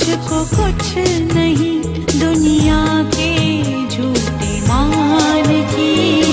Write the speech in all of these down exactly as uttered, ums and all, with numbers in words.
मुझको कुछ नहीं दुनिया के झूठे मान की।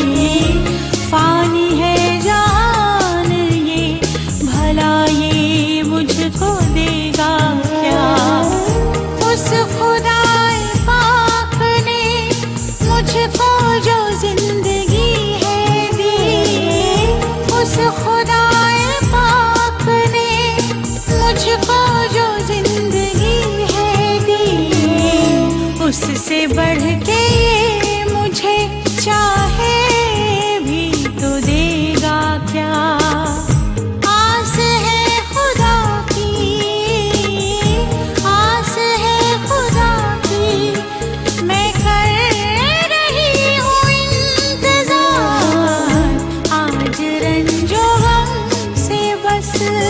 फानी है जान ये, भला ये मुझको देगा क्या। उस खुदाए पाक ने मुझको जो जिंदगी है दी, उस खुदाए पाक ने मुझको जो जिंदगी है दी, उससे बढ़ के ये मुझे चाहे भी तो देगा क्या। आस है खुदा की, आस है खुदा की, मैं कर रही हूँ इंतजार। आज रंजो गम से बस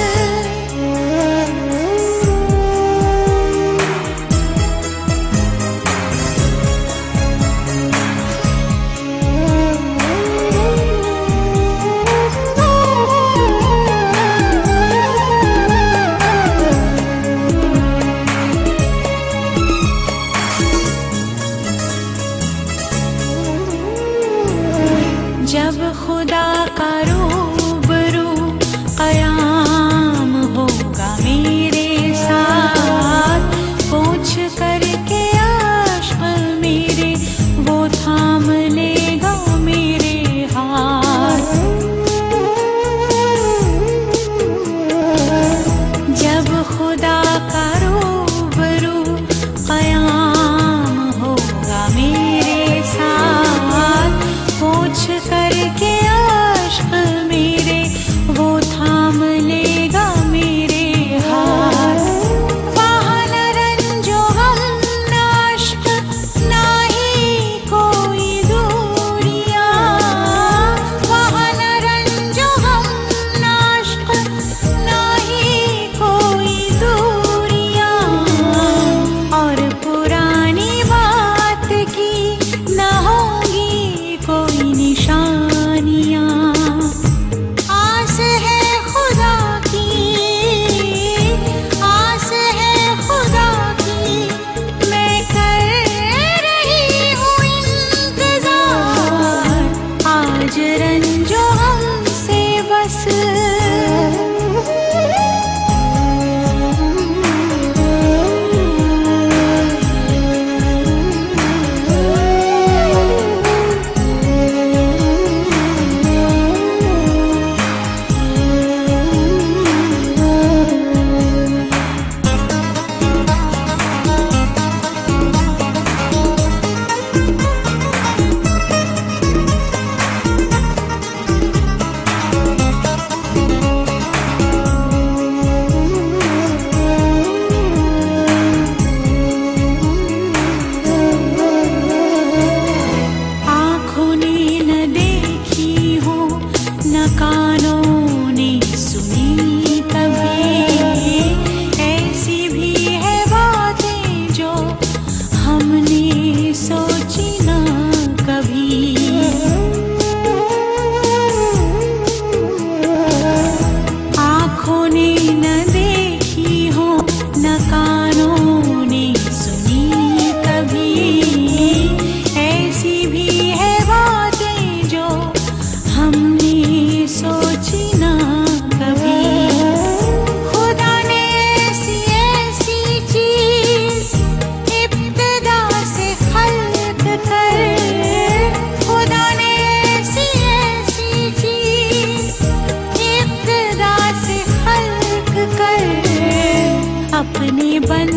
जब खुदा का रूबरू क़याम होगा मेरे साथ, पूछ करके आश्क़ मेरे वो थाम लेगा मेरे हाथ। जब खुदा का रूबरू क़याम होगा मेरे साथ, पूछ करके आश्क़ मेरे वो थाम लेगा मेरे हाथ। वहाँ न रंजो गम न इश्क़ ना ही कोई दूरियाँ, वहाँ न रंजो गम न इश्क़ ना ही कोई दूरियाँ, और पुरानी बात की न होगी कोई निशानियाँ। आस है खुदा की, आस है खुदा की, मैं कर रही हूँ इंतजार। आज रंजो गम से बस आँखों ने न देखी हो न कानों ने सुनी कभी, ऐसी भी है बातें जो हमने सोची ना कभी। आँखों ने न देखी हो न कानों ने सुनी कभी, ऐसी भी है बातें जो हमने सोची ना कभी। खुदा ने ऐसी ऐसी चीज इब्तिदा से खल्क कर, खुदा ने ऐसी ऐसी चीज इब्तिदा से खल्क कर, अपने बंदे